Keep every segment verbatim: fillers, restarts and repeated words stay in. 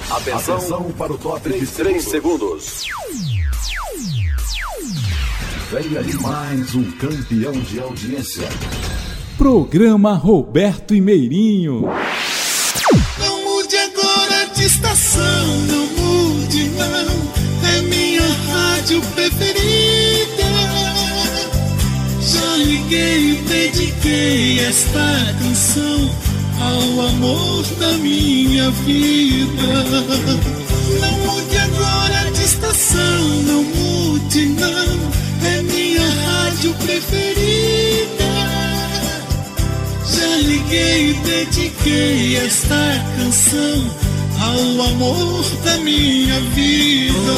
Atenção, Atenção para o top de três segundos. Venha de mais um campeão de audiência. Programa Roberto e Meirinho. Não mude agora de estação, não mude não, é minha rádio preferida. Já liguei e dediquei esta canção ao amor da minha vida. Não mude agora de estação, não mude não, é minha rádio preferida. Já liguei e dediquei esta canção ao amor da minha vida.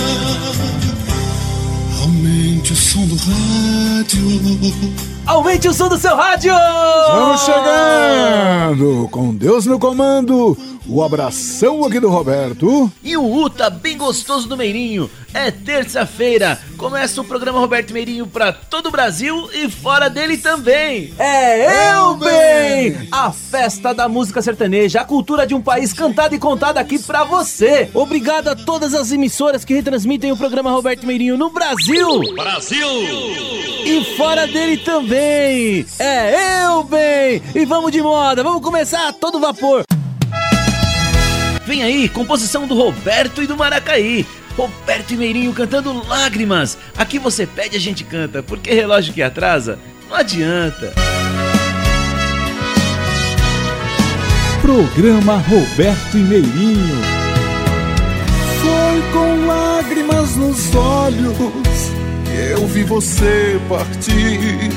Aumente o som do rádio. Aumente o som do seu rádio! Vamos chegando! Com Deus no comando, o abração aqui do Roberto. E o Uta bem gostoso do Meirinho. É terça-feira, começa o programa Roberto Meirinho pra todo o Brasil e fora dele também. É eu bem! A festa da música sertaneja, a cultura de um país cantada e contada aqui pra você. Obrigado a todas as emissoras que retransmitem o programa Roberto Meirinho no Brasil. Brasil! E fora dele também. É eu bem! E vamos de moda, vamos começar a todo vapor. Vem aí, composição do Roberto e do Maracaí. Roberto e Meirinho cantando Lágrimas. Aqui você pede, a gente canta, porque relógio que atrasa, não adianta. Programa Roberto e Meirinho. Foi com lágrimas nos olhos que eu vi você partir.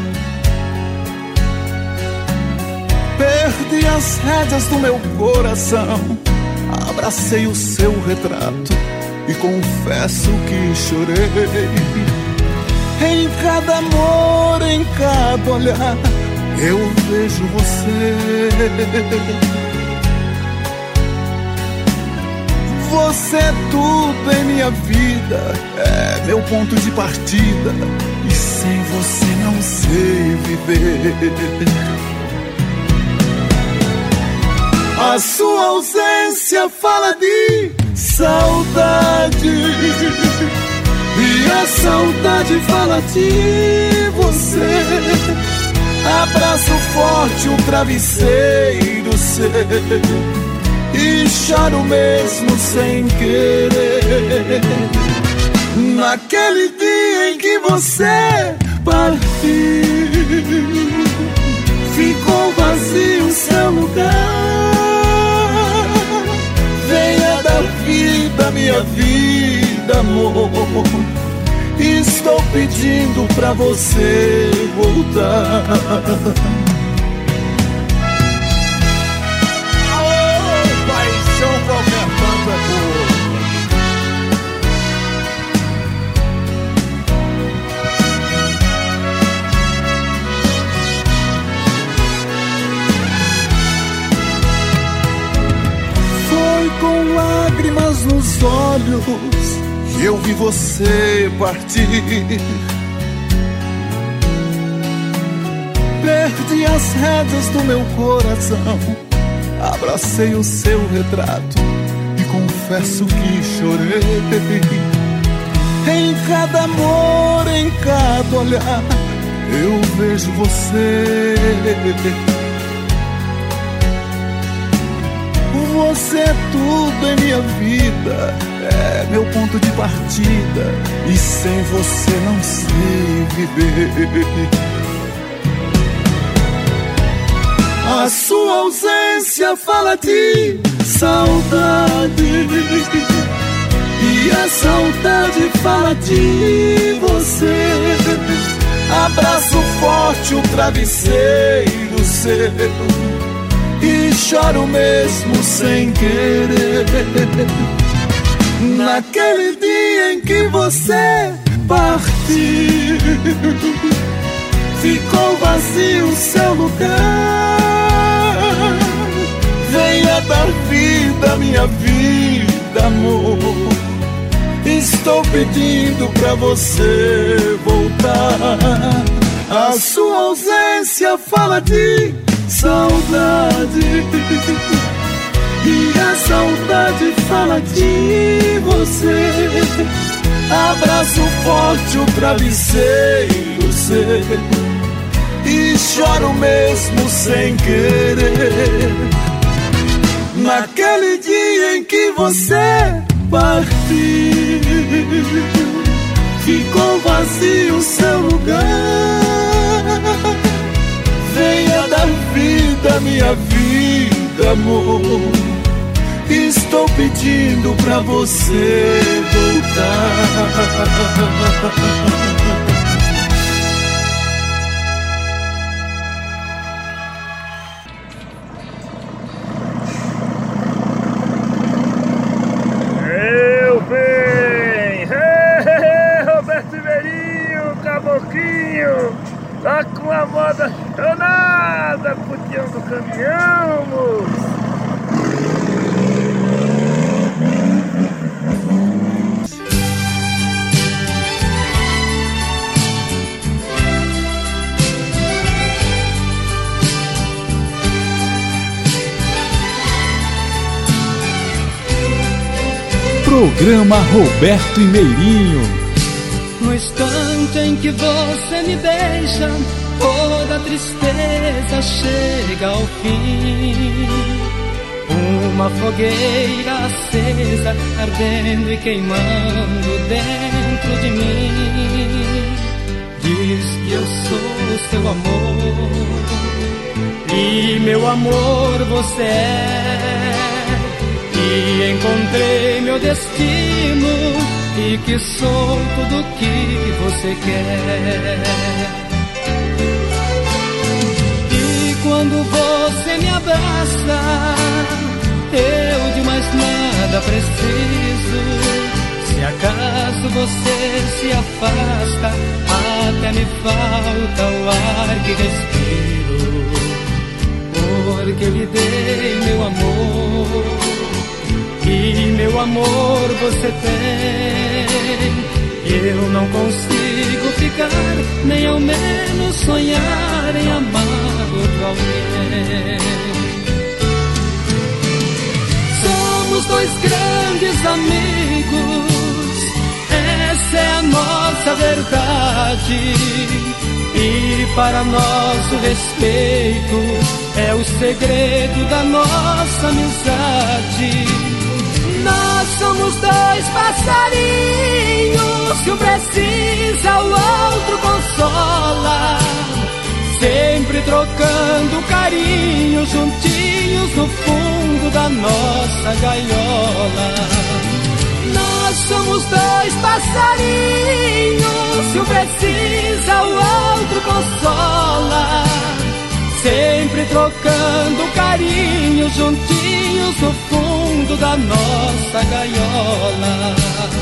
Perdi as rédeas do meu coração, abracei o seu retrato e confesso que chorei. Em cada amor, em cada olhar, eu vejo você. Você é tudo em minha vida, é meu ponto de partida, e sem você não sei viver. A sua ausência fala de saudade, e a saudade fala de você. Abraço forte o travesseiro seu e choro mesmo sem querer. Naquele dia em que você partiu, ficou vazio o seu lugar. Venha da vida, minha vida, amor. Estou pedindo pra você voltar. Alô, paixão, qualquer tanto é boa. Foi com lágrimas nos olhos que eu vi você partir. Perdi as rédeas do meu coração, abracei o seu retrato e confesso que chorei. Em cada amor, em cada olhar, eu vejo você. Você é tudo em minha vida, é meu ponto de partida, e sem você não sei viver. A sua ausência fala de saudade, e a saudade fala de você. Abraço forte o travesseiro seu e choro mesmo sem querer. Naquele dia em que você partiu, ficou vazio o seu lugar. Venha dar vida à minha vida, amor. Estou pedindo pra você voltar. A sua ausência fala de saudade, e a saudade fala de você. Abraço forte o travesseiro seu e choro mesmo sem querer. Naquele dia em que você partiu, ficou vazio o seu lugar. Venha da vida, minha vida, amor. Estou pedindo pra você voltar. Meu bem! Roberto Meirinho, Caboclinho, tá com a moda danada pro peão do caminhão, moço! Programa Roberto e Meirinho. No instante em que você me deixa, toda tristeza chega ao fim. Uma fogueira acesa, ardendo e queimando dentro de mim. Diz que eu sou seu amor, e meu amor você é. E encontrei meu destino, e que sou tudo que você quer. E quando você me abraça, eu de mais nada preciso. Se acaso você se afasta, até me falta o ar que respiro. Porque lhe dei meu amor, e meu amor você tem. Eu não consigo ficar, nem ao menos sonhar em amar outro alguém. Somos dois grandes amigos, essa é a nossa verdade. E para nosso respeito é o segredo da nossa amizade. Nós somos dois passarinhos, que um precisa, o outro consola. Sempre trocando carinho, juntinhos no fundo da nossa gaiola. Nós somos dois passarinhos, que um precisa, o outro consola. Sempre trocando carinho, juntinhos no fundo da nossa gaiola.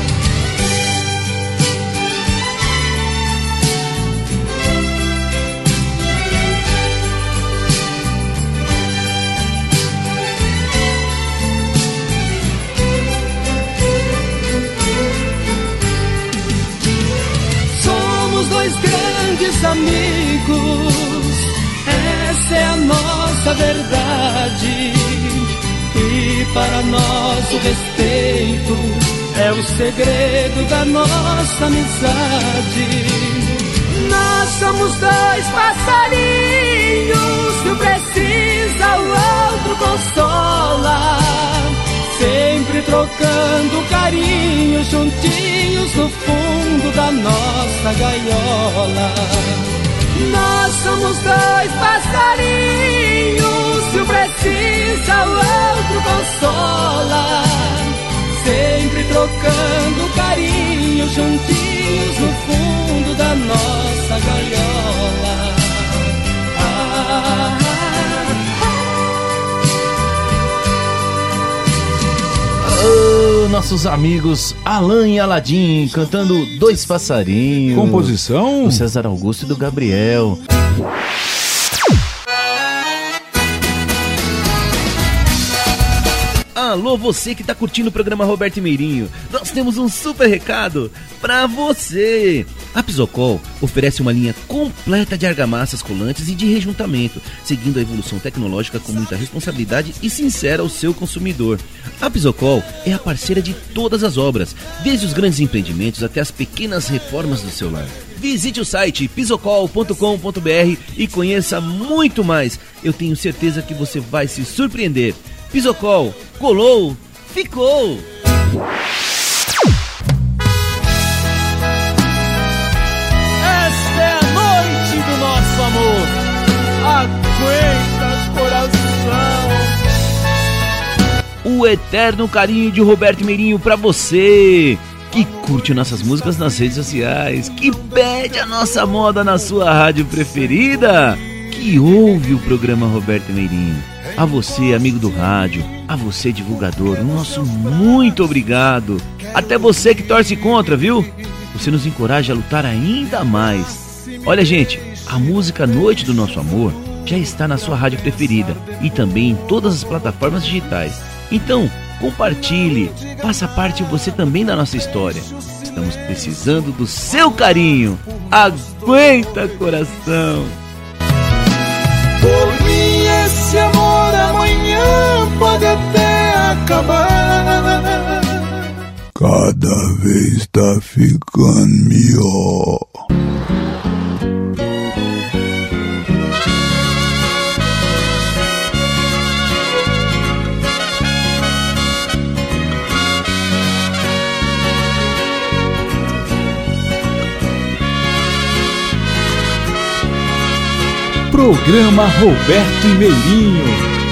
Somos dois grandes amigos, essa é a nossa verdade. E para nosso respeito é o segredo da nossa amizade. Nós somos dois passarinhos, que um precisa, o outro consola. Sempre trocando carinho, juntinhos no fundo da nossa gaiola. Nós somos dois passarinhos, que um precisa, o outro consola. Sempre trocando carinho, juntinhos no fundo da nossa gaiola. Ah, Oh, nossos amigos Alan e Aladim cantando Dois Passarinhos. Composição do César Augusto e do Gabriel. Alô, você que tá curtindo o programa Roberto e Meirinho. Nós temos um super recado pra você. A Pisocol oferece uma linha completa de argamassas colantes e de rejuntamento, seguindo a evolução tecnológica com muita responsabilidade e sincera ao seu consumidor. A Pisocol é a parceira de todas as obras, desde os grandes empreendimentos até as pequenas reformas do seu lar. Visite o site pisocol ponto com ponto b r e conheça muito mais. Eu tenho certeza que você vai se surpreender. Pisocol, colou, ficou! Esta é a noite do nosso amor. Aguenta, coração. O eterno carinho de Roberto Meirinho pra você, que curte nossas músicas nas redes sociais, que pede a nossa moda na sua rádio preferida, que ouve o programa Roberto Meirinho. A você, amigo do rádio, a você, divulgador, o nosso muito obrigado. Até você que torce contra, viu? Você nos encoraja a lutar ainda mais. Olha, gente, a música Noite do Nosso Amor já está na sua rádio preferida e também em todas as plataformas digitais. Então, compartilhe, faça parte você também da nossa história. Estamos precisando do seu carinho. Aguenta, coração! Por mim esse amor amanhã pode até acabar. Cada vez tá ficando melhor. Programa Roberto e Meirinho.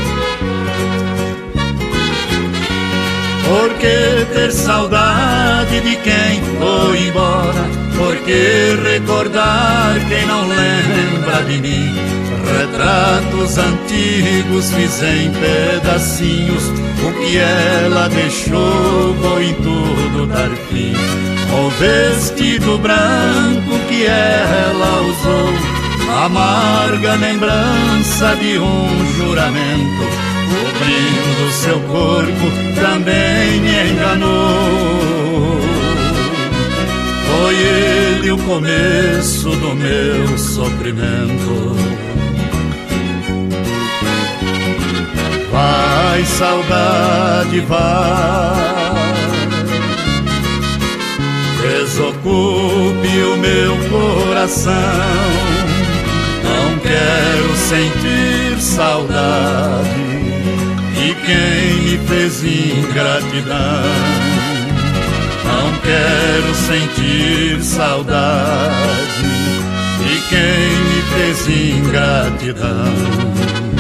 Por que ter saudade de quem foi embora? Por que recordar quem não lembra de mim? Retratos antigos fiz em pedacinhos. O que ela deixou vou em tudo dar fim. O vestido branco que ela usou, amarga lembrança de um juramento, cobrindo seu corpo também me enganou. Foi ele o começo do meu sofrimento. Vai, saudade, vai, desocupe o meu coração. Não quero sentir saudade de quem me fez ingratidão. Não quero sentir saudade de quem me fez ingratidão.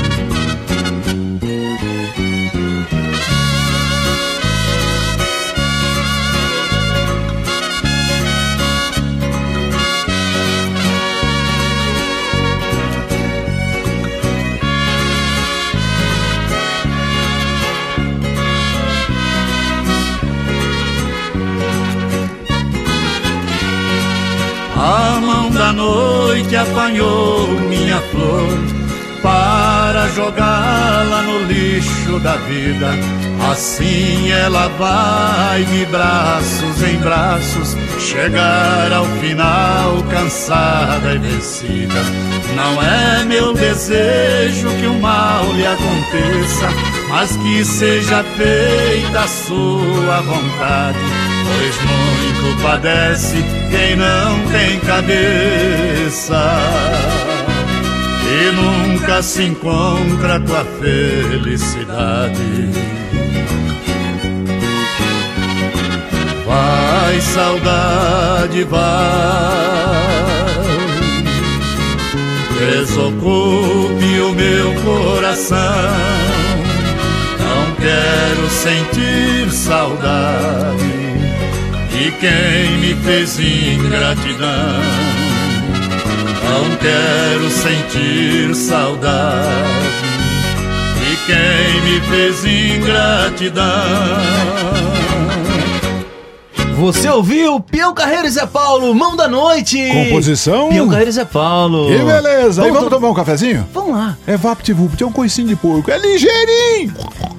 A mão da noite apanhou minha flor para jogá-la no lixo da vida. Assim ela vai de braços em braços, chegar ao final cansada e vencida. Não é meu desejo que o mal lhe aconteça, mas que seja feita a sua vontade, pois muito padece quem não tem cabeça e nunca se encontra com a felicidade. Vai, saudade, vai, desocupe o meu coração. Não quero sentir saudade de quem me fez ingratidão. Não quero sentir saudade de quem me fez ingratidão. Você ouviu Peão Carreiro e Zé Paulo, Mão da Noite. Composição? Peão Carreiro e Zé Paulo. Que beleza. Aí Vamos vamos to- tomar um cafezinho? Vamos lá. É VaptVupt, é um coicinho de porco. É ligeirinho.